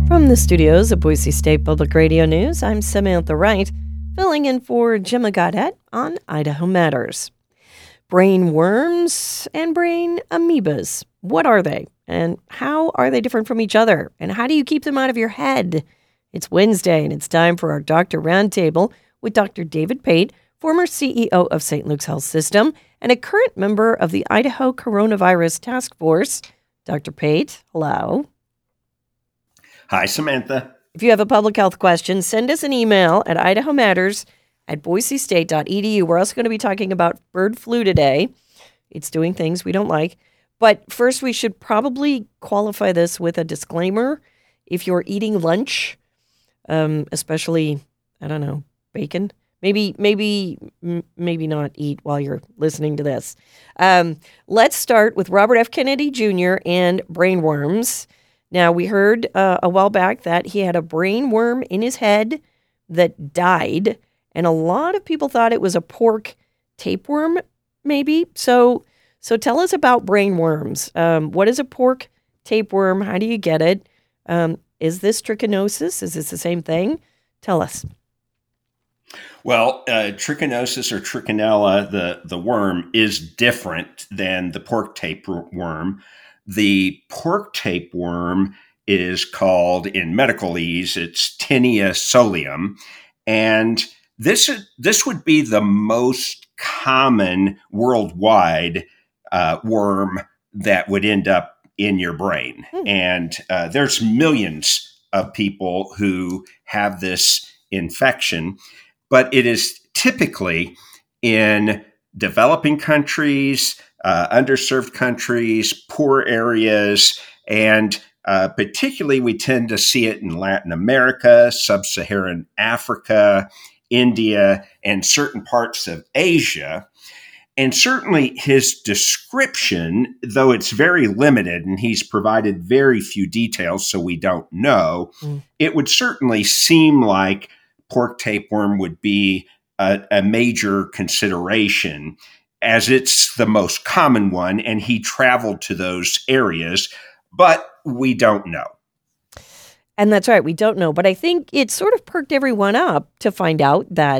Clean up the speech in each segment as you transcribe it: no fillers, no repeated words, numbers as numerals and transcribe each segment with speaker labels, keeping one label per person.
Speaker 1: From the studios of Boise State Public Radio News, I'm Samantha Wright, filling in for Gemma Goddett on Idaho Matters. Brain worms and brain amoebas. What are they? And how are they different from each other? And how do you keep them out of your head? It's Wednesday, and it's time for our Doctor Roundtable with Dr. David Pate, former CEO of St. Luke's Health System and a current member of the Idaho Coronavirus Task Force. Dr. Pate, hello.
Speaker 2: Hi, Samantha.
Speaker 1: If you have a public health question, send us an email at idahomatters@boisestate.edu. We're also going to be talking about bird flu today. It's doing things we don't like. But first, we should probably qualify this with a disclaimer. If you're eating lunch, especially, I don't know, bacon, maybe not eat while you're listening to this. Let's start with Robert F. Kennedy Jr. and brain worms. Now, we heard a while back that he had a brain worm in his head that died, and a lot of people thought it was a pork tapeworm, maybe. So tell us about brain worms. What is a pork tapeworm? How do you get it? Is this trichinosis? Is this the same thing? Tell us.
Speaker 2: Well, trichinosis or trichinella, the worm, is different than the pork tapeworm. The pork tapeworm is called, in medicalese, it's Tinea solium. And this would be the most common worldwide worm that would end up in your brain. And there's millions of people who have this infection, but it is typically in developing countries, underserved countries, poor areas, and particularly we tend to see it in Latin America, sub-Saharan Africa, India, and certain parts of Asia. And certainly his description, though it's very limited and he's provided very few details, so we don't know, it would certainly seem like pork tapeworm would be a major consideration, as it's the most common one, and he traveled to those areas, but we don't know.
Speaker 1: And that's right, we don't know. But I think it sort of perked everyone up to find out that,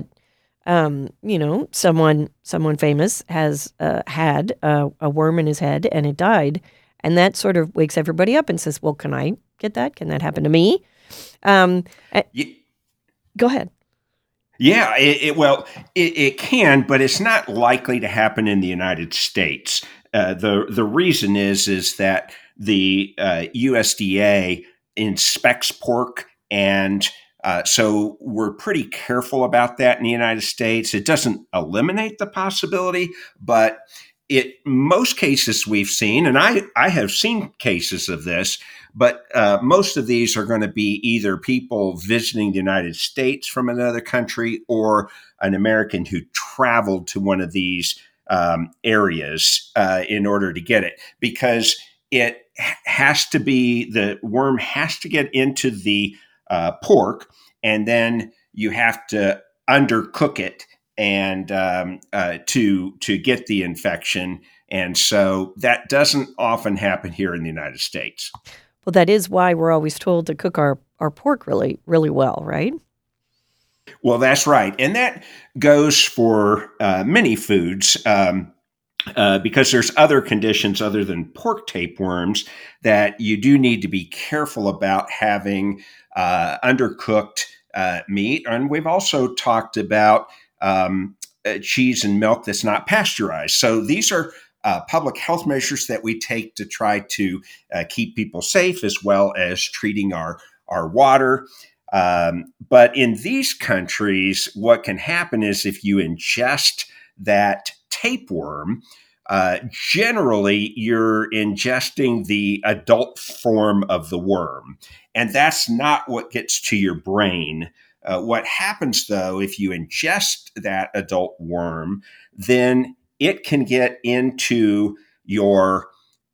Speaker 1: someone famous has had a worm in his head and it died. And that sort of wakes everybody up and says, well, can I get that? Can that happen to me? Go ahead.
Speaker 2: Yeah, it can, but it's not likely to happen in the United States. The reason is that the USDA inspects pork, and so we're pretty careful about that in the United States. It doesn't eliminate the possibility, but most cases we've seen, and I have seen cases of this, but most of these are going to be either people visiting the United States from another country or an American who traveled to one of these areas in order to get it, because it has to be, the worm has to get into the pork, and then you have to undercook it and to get the infection. And so that doesn't often happen here in the United States.
Speaker 1: Well, that is why we're always told to cook our pork really, really well, right?
Speaker 2: Well, that's right. And that goes for many foods because there's other conditions other than pork tapeworms that you do need to be careful about having undercooked meat. And we've also talked about cheese and milk that's not pasteurized. So these are public health measures that we take to try to keep people safe, as well as treating our water. But in these countries, what can happen is if you ingest that tapeworm, generally you're ingesting the adult form of the worm. And that's not what gets to your brain. What happens, though, if you ingest that adult worm, then it can get into your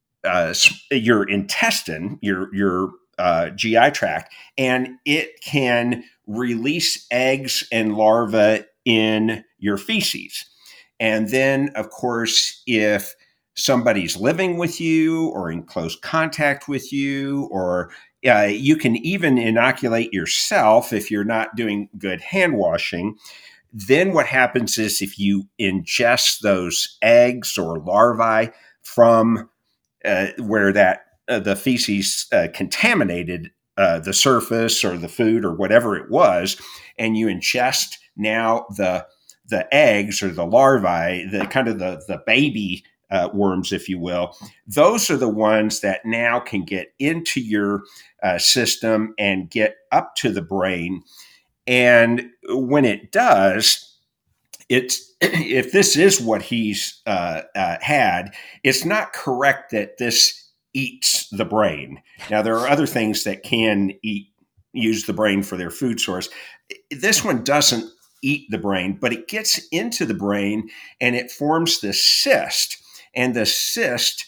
Speaker 2: intestine, your GI tract, and it can release eggs and larvae in your feces. And then, of course, if somebody's living with you or in close contact with you, or you can even inoculate yourself if you're not doing good hand washing. Then what happens is if you ingest those eggs or larvae from where the feces contaminated the surface or the food or whatever it was, and you ingest now the eggs or the larvae, the kind of the baby worms, if you will, those are the ones that now can get into your system and get up to the brain. And when it does, it's if this is what he's had, it's not correct that this eats the brain. Now, there are other things that can use the brain for their food source. This one doesn't eat the brain, but it gets into the brain and it forms this cyst. And the cyst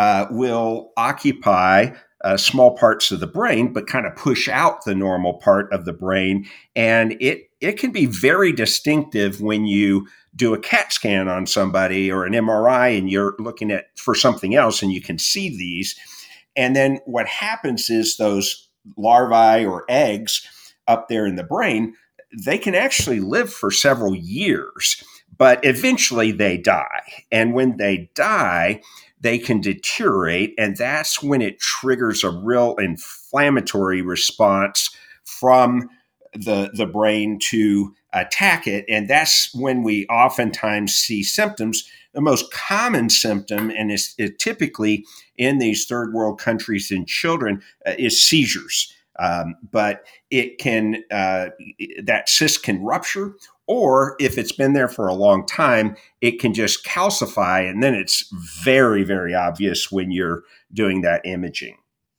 Speaker 2: will occupy small parts of the brain, but kind of push out the normal part of the brain. And it can be very distinctive when you do a CAT scan on somebody or an MRI and you're looking at for something else and you can see these. And then what happens is those larvae or eggs up there in the brain, they can actually live for several years, but eventually they die. And when they die, they can deteriorate, and that's when it triggers a real inflammatory response from the brain to attack it. And that's when we oftentimes see symptoms. The most common symptom, and is typically in these third world countries in children, is seizures. But it can that cyst can rupture, or if it's been there for a long time, it can just calcify, and then it's very, very obvious when you're doing that imaging.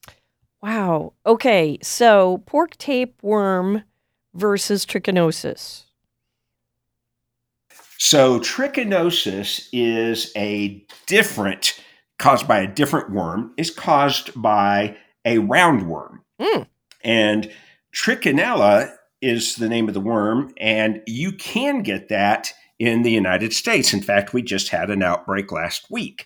Speaker 1: Wow. Okay, so pork tapeworm versus trichinosis.
Speaker 2: So trichinosis is caused by a different worm. It's caused by a roundworm. And trichinella is the name of the worm, and you can get that in the United States. In fact, we just had an outbreak last week.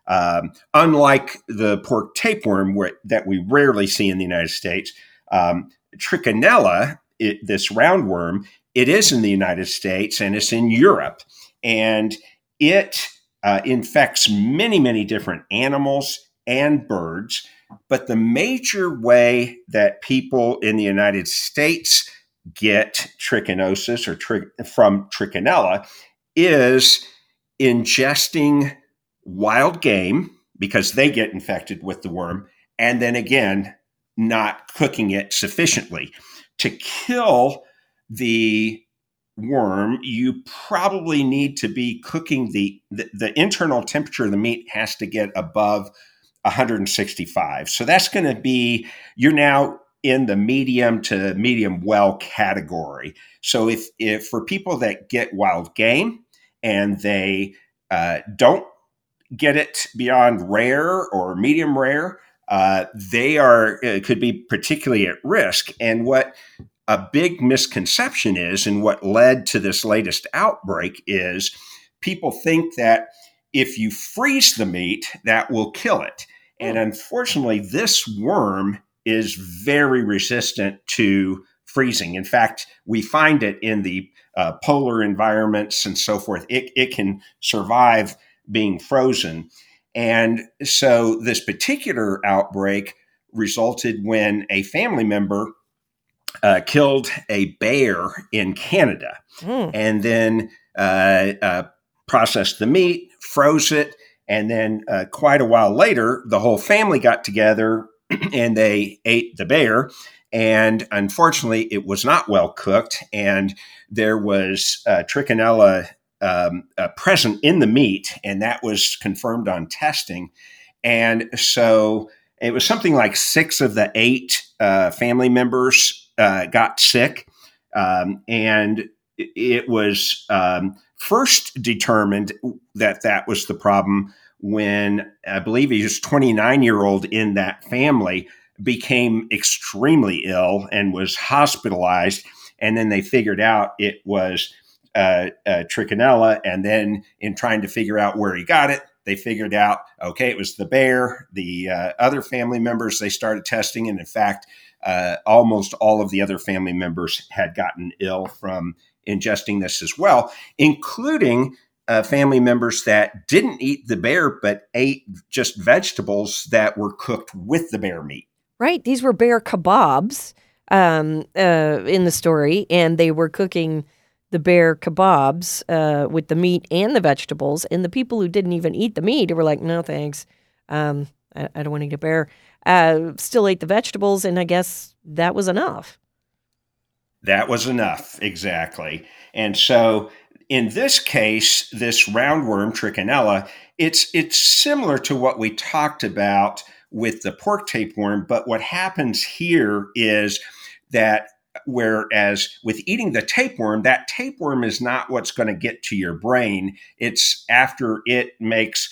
Speaker 2: Unlike the pork tapeworm that we rarely see in the United States, trichinella, this roundworm, it is in the United States and it's in Europe. And it infects many, many different animals and birds. But the major way that people in the United States get trichinosis or from trichinella is ingesting wild game, because they get infected with the worm, and then again, not cooking it sufficiently. To kill the worm, you probably need to be cooking the internal temperature of the meat has to get above 165. So that's going to be, you're now in the medium to medium well category. So if for people that get wild game and they don't get it beyond rare or medium rare, they could be particularly at risk. And what a big misconception is, and what led to this latest outbreak, is people think that if you freeze the meat, that will kill it. And unfortunately, this worm is very resistant to freezing. In fact, we find it in the polar environments and so forth. It can survive being frozen. And so this particular outbreak resulted when a family member killed a bear in Canada and then processed the meat, froze it, and then quite a while later, the whole family got together and they ate the bear. And unfortunately, it was not well cooked, and there was trichinella present in the meat, and that was confirmed on testing. And so it was something like 6 of the 8 family members got sick, and it was first determined that was the problem when I believe he was 29-year-old in that family became extremely ill and was hospitalized. And then they figured out it was trichinella. And then in trying to figure out where he got it, They figured out, okay, it was the bear. The other family members, they started testing. And in fact, almost all of the other family members had gotten ill from ingesting this as well, including family members that didn't eat the bear, but ate just vegetables that were cooked with the bear meat.
Speaker 1: Right. These were bear kebabs in the story, and they were cooking the bear kebabs with the meat and the vegetables. And the people who didn't even eat the meat were like, no, thanks. I don't want to eat a bear. Still ate the vegetables, and I guess that was enough.
Speaker 2: That was enough, exactly. And so in this case, this roundworm, Trichinella, it's similar to what we talked about with the pork tapeworm, but what happens here is that whereas with eating the tapeworm, that tapeworm is not what's going to get to your brain. It's after it makes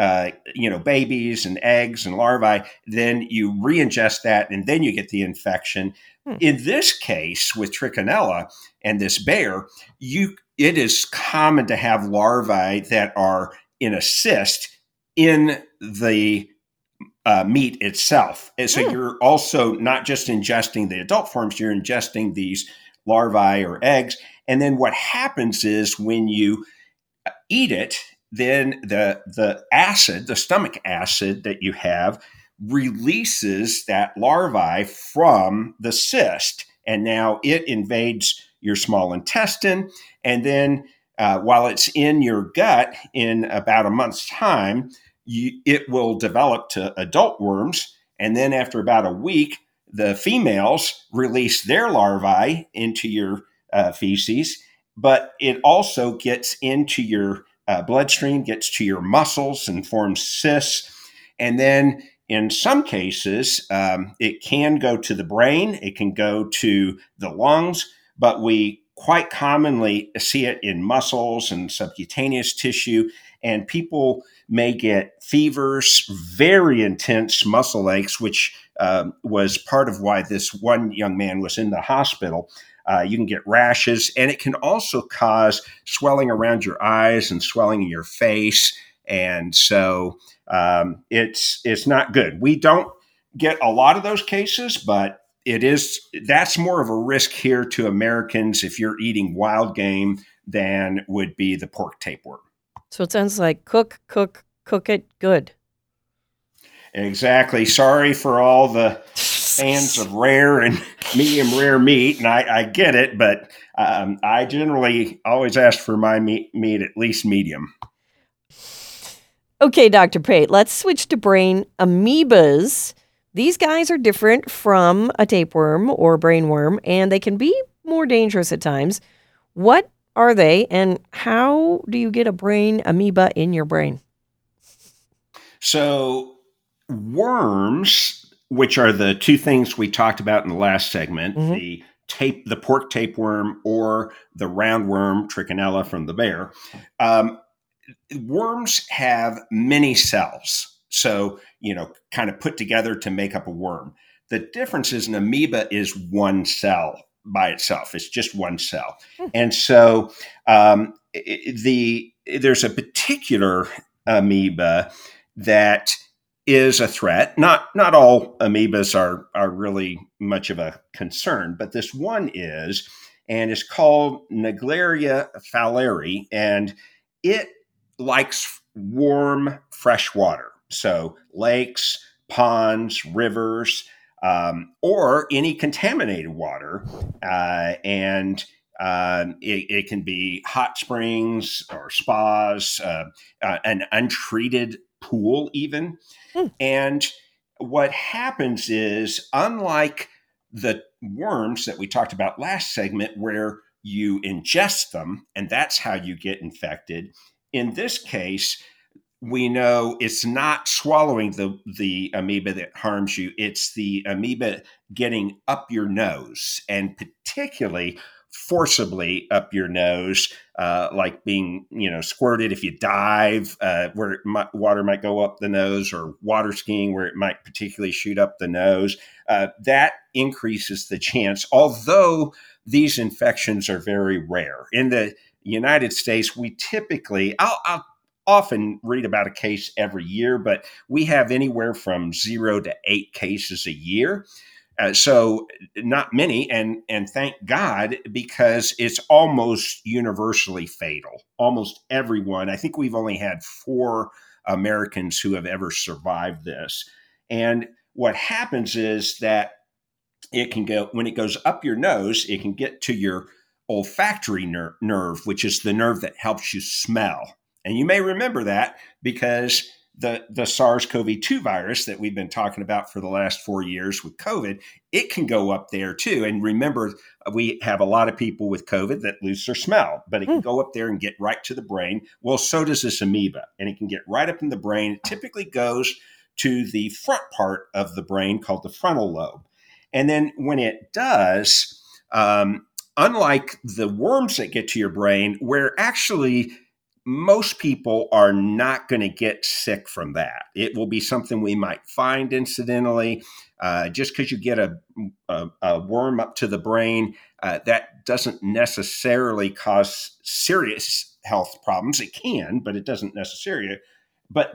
Speaker 2: babies and eggs and larvae, then you re-ingest that and then you get the infection. In this case, with Trichinella and this bear, it is common to have larvae that are in a cyst in the meat itself. And so you're also not just ingesting the adult forms, you're ingesting these larvae or eggs. And then what happens is when you eat it, then the acid, the stomach acid that you have, releases that larvae from the cyst. And now it invades your small intestine. And then while it's in your gut in about a month's time, it will develop to adult worms. And then after about a week, the females release their larvae into your feces, but it also gets into your bloodstream, gets to your muscles and forms cysts. And then in some cases, it can go to the brain, it can go to the lungs, but we quite commonly see it in muscles and subcutaneous tissue. And people may get fevers, very intense muscle aches, which was part of why this one young man was in the hospital. You can get rashes, and it can also cause swelling around your eyes and swelling in your face. And so it's not good. We don't get a lot of those cases, but that's more of a risk here to Americans if you're eating wild game than would be the pork tapeworm.
Speaker 1: So it sounds like cook it good.
Speaker 2: Exactly. Sorry for all the fans of rare and medium rare meat, and I get it, but I generally always ask for my meat at least medium.
Speaker 1: Okay, Dr. Pate, let's switch to brain amoebas. These guys are different from a tapeworm or brainworm, and they can be more dangerous at times. What are they, and how do you get a brain amoeba in your brain?
Speaker 2: So worms, which are the two things we talked about in the last segment, the pork tapeworm or the roundworm Trichinella from the bear, worms have many cells. So, kind of put together to make up a worm. The difference is an amoeba is one cell by itself. It's just one cell. And so there's a particular amoeba that is a threat. Not all amoebas are really much of a concern, but this one is, and it's called Naegleria fowleri, and it likes warm, fresh water. So lakes, ponds, rivers, or any contaminated water. And it can be hot springs or spas, an untreated pool even. And what happens is, unlike the worms that we talked about last segment, where you ingest them, and that's how you get infected, in this case, we know it's not swallowing the amoeba that harms you. It's the amoeba getting up your nose, and particularly forcibly up your nose, like being squirted if you dive, where water might go up the nose, or water skiing where it might particularly shoot up the nose. That increases the chance, although these infections are very rare. In the United States, we typically, I'll often read about a case every year, but we have anywhere from 0 to 8 cases a year. So not many, and thank God, because it's almost universally fatal. Almost everyone. I think we've only had 4 Americans who have ever survived this. And what happens is that it can go, when it goes up your nose, it can get to your olfactory nerve, which is the nerve that helps you smell. And you may remember that because the SARS-CoV-2 virus that we've been talking about for the last 4 years with COVID, it can go up there too. And remember, we have a lot of people with COVID that lose their smell, but it can go up there and get right to the brain. Well, so does this amoeba, and it can get right up in the brain. It typically goes to the front part of the brain called the frontal lobe. And then when it does, unlike the worms that get to your brain, where actually most people are not going to get sick from that. It will be something we might find incidentally. Just because you get a worm up to the brain, that doesn't necessarily cause serious health problems. It can, but it doesn't necessarily. But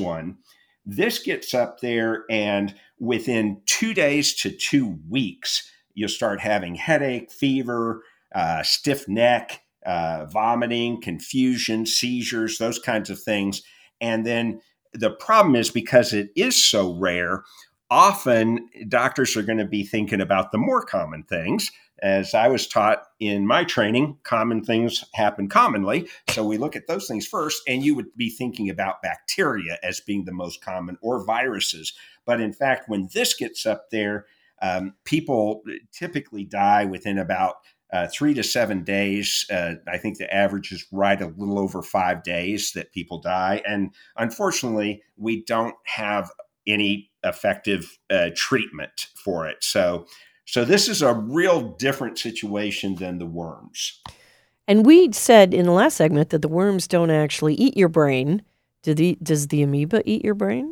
Speaker 2: this gets up there, and within 2 days to 2 weeks, you'll start having headache, fever, stiff neck, vomiting, confusion, seizures, those kinds of things. And then the problem is, because it is so rare, often doctors are going to be thinking about the more common things. As I was taught in my training, common things happen commonly. So we look at those things first, and you would be thinking about bacteria as being the most common, or viruses. But in fact, when this gets up there, people typically die within about 3 to 7 days. I think the average is right a little over 5 days that people die. And unfortunately, we don't have any effective treatment for it. So this is a real different situation than the worms.
Speaker 1: And we said in the last segment that the worms don't actually eat your brain. Does the amoeba eat your brain?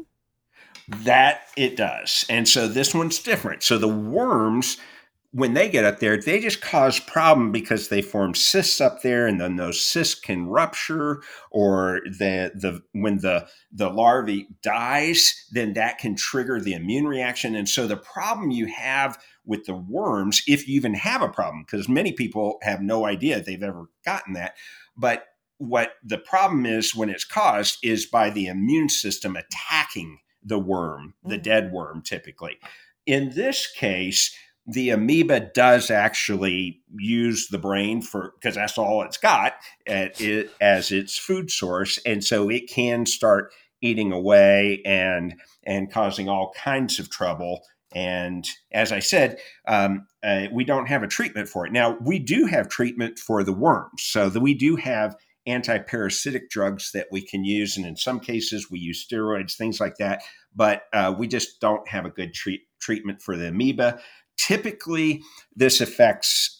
Speaker 2: That it does. And so this one's different. So the worms, when they get up there, they just cause problem because they form cysts up there, and then those cysts can rupture, or when the larvae dies, then that can trigger the immune reaction. And so the problem you have with the worms, if you even have a problem, because many people have no idea they've ever gotten that, but what the problem is when it's caused is by the immune system attacking the worm, the dead worm typically. In this case, the amoeba does actually use the brain because that's all it's got as its food source. And so it can start eating away and causing all kinds of trouble. And as I said, we don't have a treatment for it. Now, we do have treatment for the worms. So we do have anti-parasitic drugs that we can use. And in some cases, we use steroids, things like that. But we just don't have a good treatment for the amoeba. Typically, this affects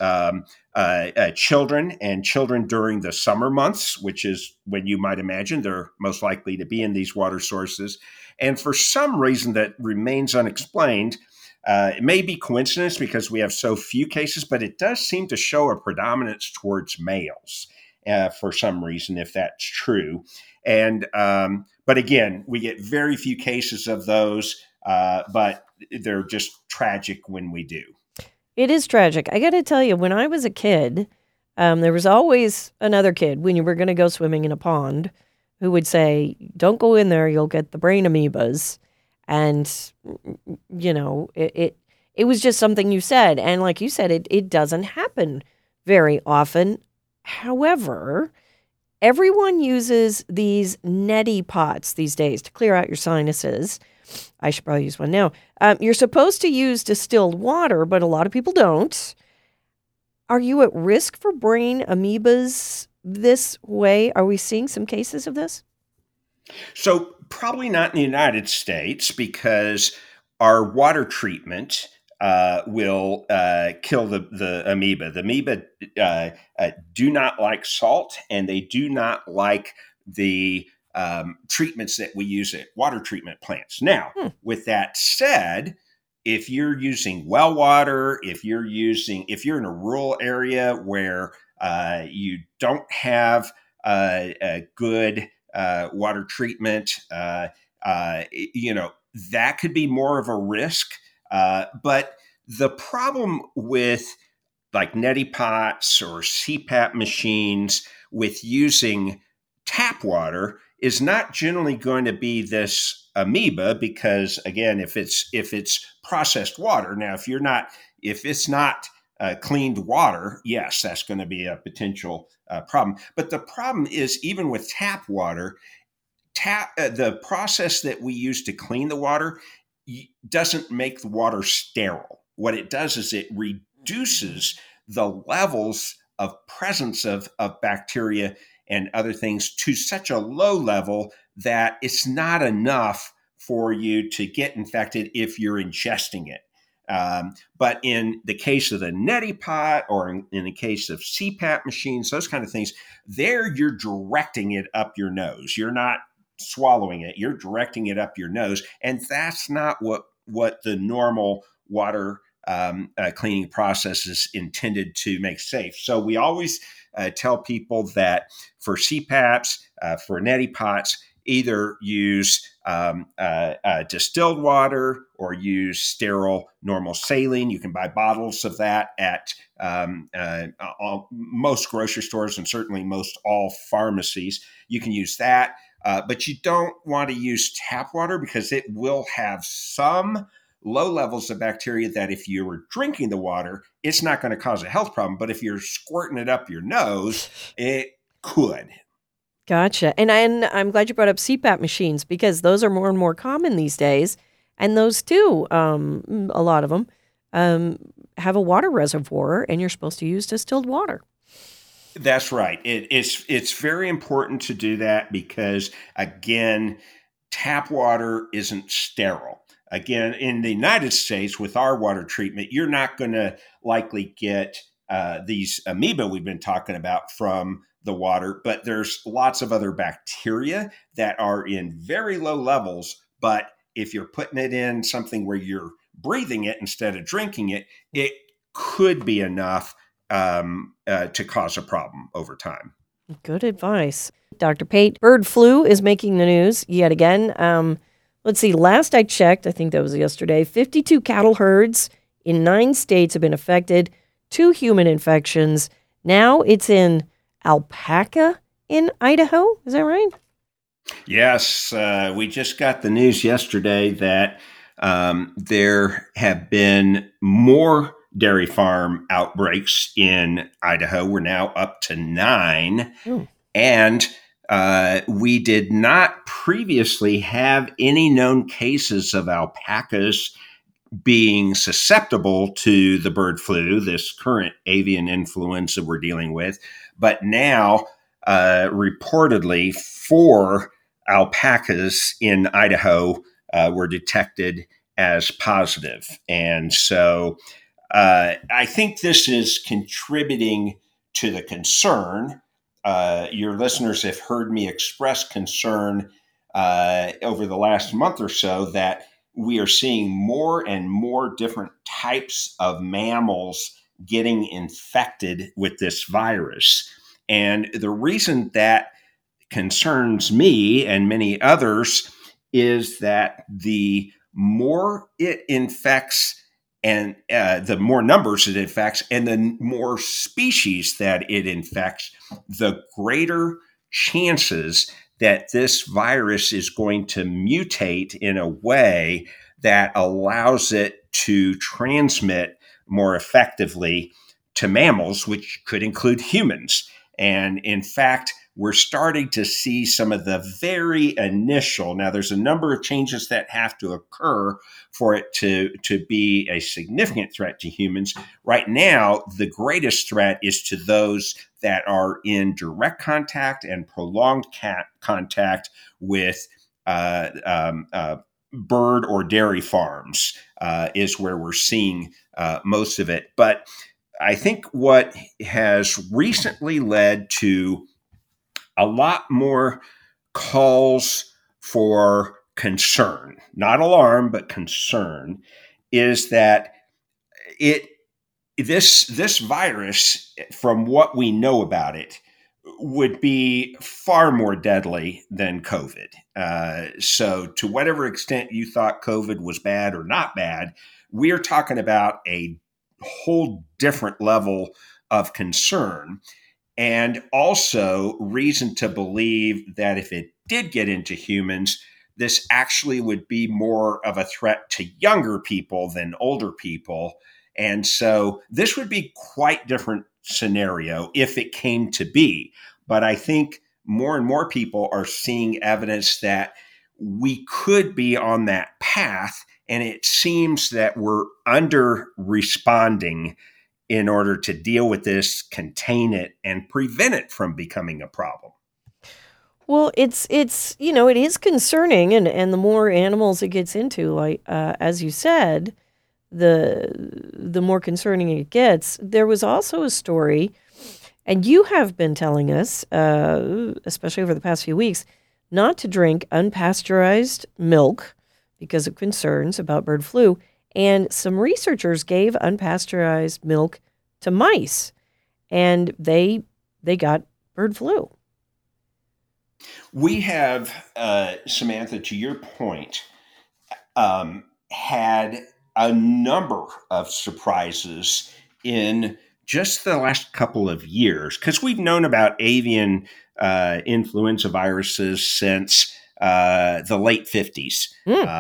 Speaker 2: children during the summer months, which is when you might imagine they're most likely to be in these water sources. And for some reason that remains unexplained, it may be coincidence because we have so few cases, but it does seem to show a predominance towards males for some reason, if that's true. And but again, we get very few cases of those, but they're just tragic when we do.
Speaker 1: It is tragic. I got to tell you, when I was a kid, there was always another kid when you were going to go swimming in a pond who would say, "Don't go in there; you'll get the brain amoebas." And you know, it was just something you said, and like you said, it doesn't happen very often. However, everyone uses these neti pots these days to clear out your sinuses. I should probably use one now. You're supposed to use distilled water, but a lot of people don't. Are you at risk for brain amoebas this way? Are we seeing some cases of this?
Speaker 2: So probably not in the United States, because our water treatment will kill the amoeba. The amoeba do not like salt, and they do not like the treatments that we use at water treatment plants. Now, with that said, if you're using well water, if you're in a rural area where you don't have a good water treatment, that could be more of a risk. But the problem with like neti pots or CPAP machines with using tap water is not generally going to be this amoeba, because again, if it's processed water, now if it's not cleaned water, yes, that's going to be a potential problem. But the problem is, even with tap water, the process that we use to clean the water doesn't make the water sterile. What it does is it reduces the levels of presence of bacteria and other things to such a low level that it's not enough for you to get infected if you're ingesting it. But in the case of the neti pot, or in the case of CPAP machines, those kind of things, there you're directing it up your nose. You're not swallowing it, you're directing it up your nose. And that's not what the normal water cleaning process is intended to make safe. So we always tell people that for CPAPs, for neti pots, either use distilled water or use sterile normal saline. You can buy bottles of that at most grocery stores, and certainly most all pharmacies. You can use that, but you don't want to use tap water because it will have some low levels of bacteria that if you were drinking the water, it's not going to cause a health problem. But if you're squirting it up your nose, it could.
Speaker 1: Gotcha. And I'm glad you brought up CPAP machines, because those are more and more common these days. And those too, a lot of them, have a water reservoir, and you're supposed to use distilled water.
Speaker 2: That's right. It's very important to do that because, again, tap water isn't sterile. Again, in the United States, with our water treatment, you're not going to likely get these amoeba we've been talking about from the water, but there's lots of other bacteria that are in very low levels. But if you're putting it in something where you're breathing it instead of drinking it, it could be enough to cause a problem over time.
Speaker 1: Good advice. Dr. Pate, bird flu is making the news yet again. Let's see, last I checked, I think that was yesterday, 52 cattle herds in 9 states have been affected, 2 human infections. Now it's in alpaca in Idaho. Is that right?
Speaker 2: Yes. We just got the news yesterday that there have been more dairy farm outbreaks in Idaho. We're now up to 9. And we did not previously have any known cases of alpacas being susceptible to the bird flu, this current avian influenza we're dealing with. But now, reportedly, 4 alpacas in Idaho were detected as positive. And so I think this is contributing to the concern. Your listeners have heard me express concern over the last month or so that we are seeing more and more different types of mammals getting infected with this virus. And the reason that concerns me and many others is that the more it infects, and the more numbers it infects, and the more species that it infects, the greater chances that this virus is going to mutate in a way that allows it to transmit more effectively to mammals, which could include humans. And in fact, we're starting to see some of the very initial, now there's a number of changes that have to occur for it to be a significant threat to humans. Right now, the greatest threat is to those that are in direct contact and prolonged contact with bird or dairy farms is where we're seeing most of it. But I think what has recently led to a lot more calls for concern, not alarm, but concern, is that this virus, from what we know about it, would be far more deadly than COVID. So, to whatever extent you thought COVID was bad or not bad, we're talking about a whole different level of concern, and also reason to believe that if it did get into humans, this actually would be more of a threat to younger people than older people. And so this would be quite different scenario if it came to be. But I think more and more people are seeing evidence that we could be on that path. And it seems that we're under responding in order to deal with this, contain it, and prevent it from becoming a problem.
Speaker 1: Well, it's it is concerning, and the more animals it gets into, like as you said, the more concerning it gets. There was also a story, and you have been telling us, especially over the past few weeks, not to drink unpasteurized milk because of concerns about bird flu. And some researchers gave unpasteurized milk to mice, and they got bird flu.
Speaker 2: We have, Samantha, to your point, had a number of surprises in just the last couple of years, because we've known about avian influenza viruses since the late 50s.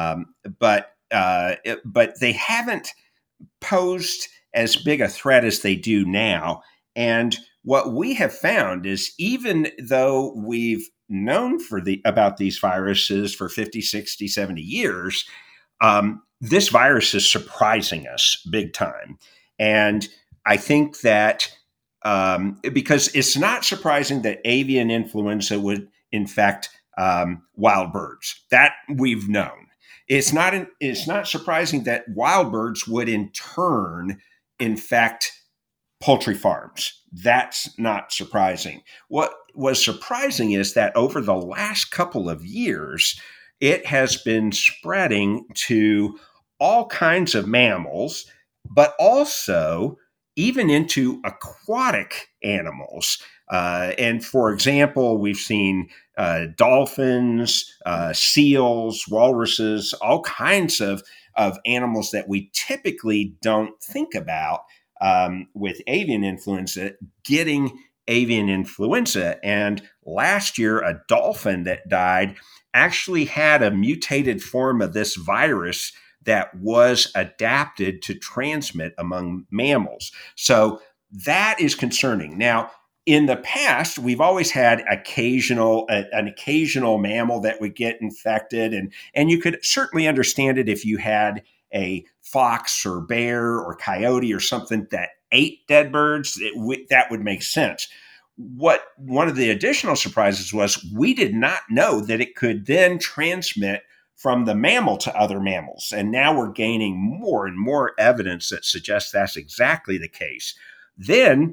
Speaker 2: But they haven't posed as big a threat as they do now. And what we have found is, even though we've known about these viruses for 50, 60, 70 years, this virus is surprising us big time. And I think that because it's not surprising that avian influenza would infect wild birds. That we've known. It's not surprising that wild birds would in turn infect poultry farms. That's not surprising. What was surprising is that over the last couple of years, it has been spreading to all kinds of mammals, but also even into aquatic animals. And for example, we've seen dolphins, seals, walruses, all kinds of animals that we typically don't think about with avian influenza getting avian influenza. And last year, a dolphin that died actually had a mutated form of this virus that was adapted to transmit among mammals. So that is concerning. Now, in the past, we've always had an occasional mammal that would get infected, and you could certainly understand it if you had a fox or bear or coyote or something that ate dead birds. That would make sense. One of the additional surprises was we did not know that it could then transmit from the mammal to other mammals. And now we're gaining more and more evidence that suggests that's exactly the case. Then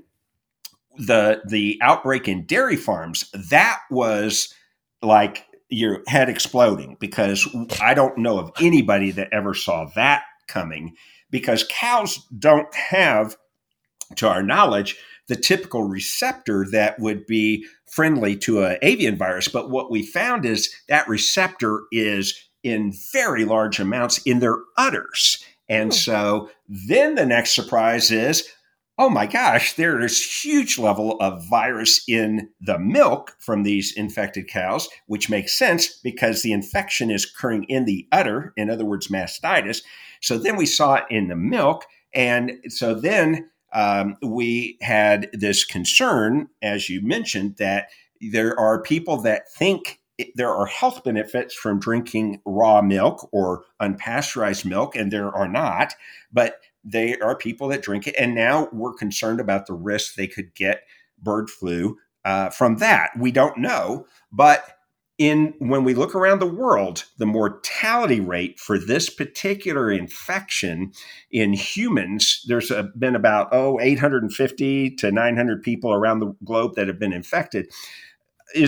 Speaker 2: the outbreak in dairy farms, that was like your head exploding, because I don't know of anybody that ever saw that coming, because cows don't have, to our knowledge, the typical receptor that would be friendly to an avian virus. But what we found is that receptor is in very large amounts in their udders. And so then the next surprise is, oh my gosh, there is huge level of virus in the milk from these infected cows, which makes sense because the infection is occurring in the udder, in other words, mastitis. So then we saw it in the milk. And so then we had this concern, as you mentioned, that there are people that think there are health benefits from drinking raw milk or unpasteurized milk, and there are not. But there are people that drink it, and now we're concerned about the risk they could get bird flu from that. We don't know, but when we look around the world, the mortality rate for this particular infection in humans, there's been about 850 to 900 people around the globe that have been infected, is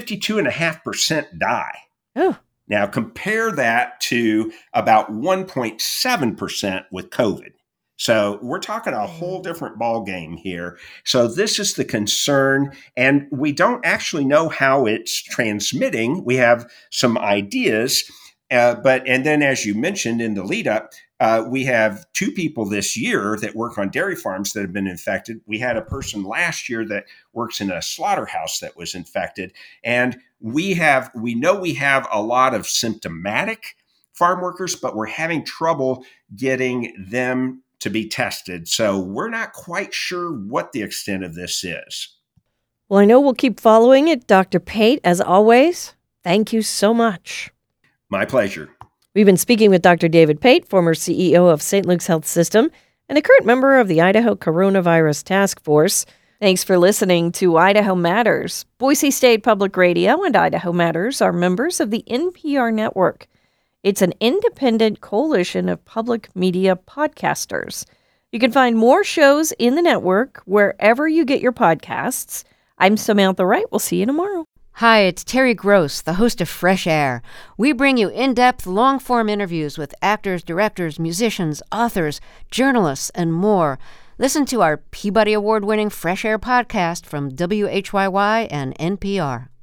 Speaker 2: 52.5% die.
Speaker 1: Oh.
Speaker 2: Now compare that to about 1.7% with COVID. So we're talking a whole different ball game here. So this is the concern, and we don't actually know how it's transmitting. We have some ideas, and then as you mentioned in the lead up, we have 2 people this year that work on dairy farms that have been infected. We had a person last year that works in a slaughterhouse that was infected, and we know we have a lot of symptomatic farm workers, but we're having trouble getting them to be tested. So we're not quite sure what the extent of this is.
Speaker 1: Well, I know we'll keep following it. Dr. Pate, as always, thank you so much.
Speaker 2: My pleasure.
Speaker 1: We've been speaking with Dr. David Pate, former CEO of St. Luke's Health System and a current member of the Idaho Coronavirus Task Force. Thanks for listening to Idaho Matters. Boise State Public Radio and Idaho Matters are members of the NPR network. It's an independent coalition of public media podcasters. You can find more shows in the network wherever you get your podcasts. I'm Samantha Wright. We'll see you tomorrow.
Speaker 3: Hi, it's Terry Gross, the host of Fresh Air. We bring you in-depth, long-form interviews with actors, directors, musicians, authors, journalists, and more. Listen to our Peabody Award-winning Fresh Air podcast from WHYY and NPR.